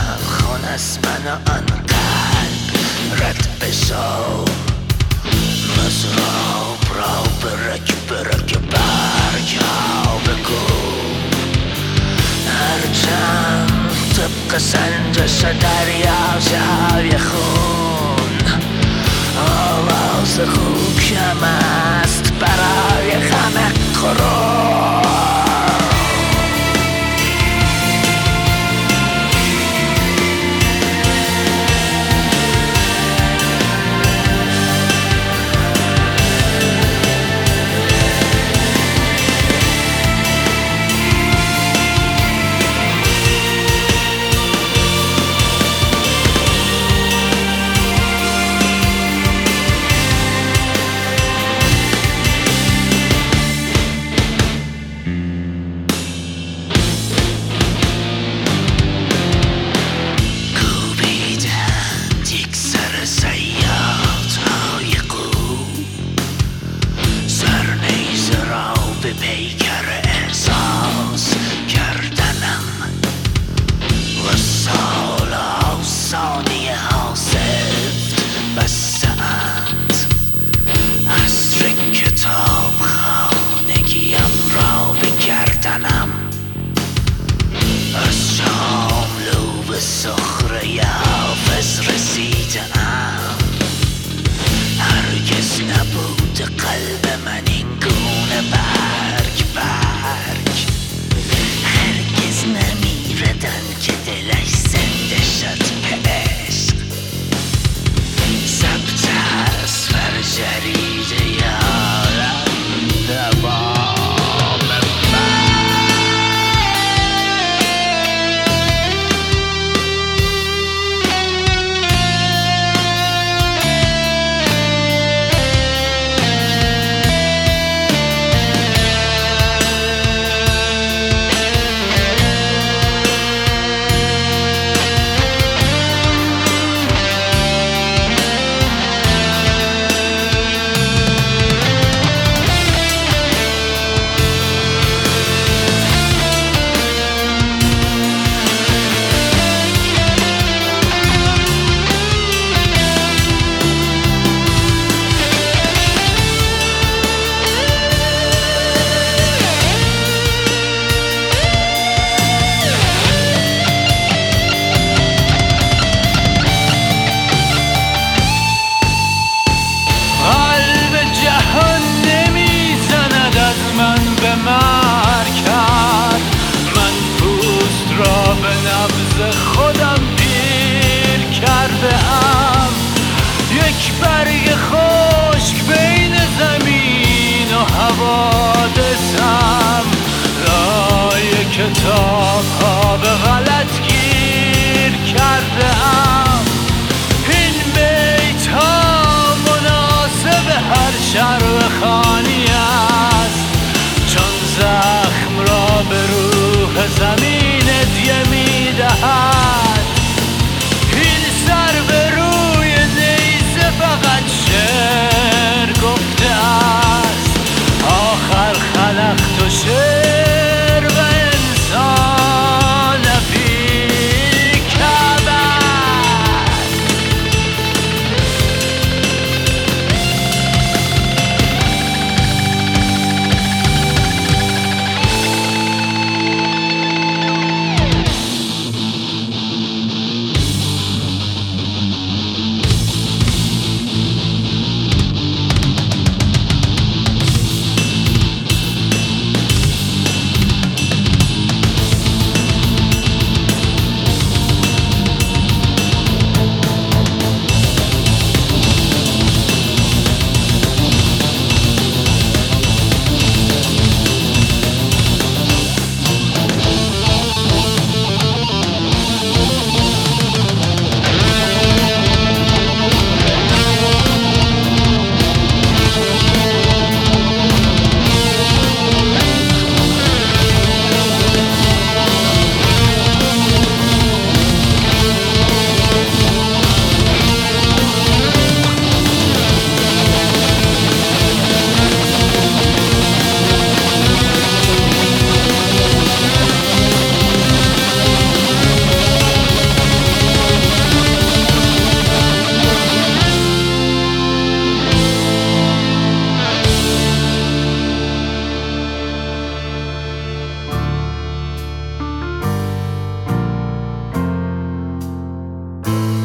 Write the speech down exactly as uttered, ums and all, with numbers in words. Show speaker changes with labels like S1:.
S1: خون از من و آن قلب رد بشو مزراب را برک برک برگا بگو هرچند طبق سنجش دریا شوی خون آواز خوب کم است برای غم خورو به پیکر احساس کردنم و سالا ثانیه ها سفت بسته‌اند عصر کتاب خانگیم را به گردنم از شاملو به سخره حافظ رسیدم هرگز نبود قلب من این گونه برگ برگ هرگز نمیردن که دلش زنده شد به عشق ثبت از فر جریده یارم دوام خودم پیر کرده ام یک برگ خشک بین زمین و حوادثم لای کتاب ها به غلط گیر کرده ام این بیت ها مناسب هر شرح خانی است چون زخم را به روح زمین ادیه میدهد این سر به روی نیزه فقط شه شد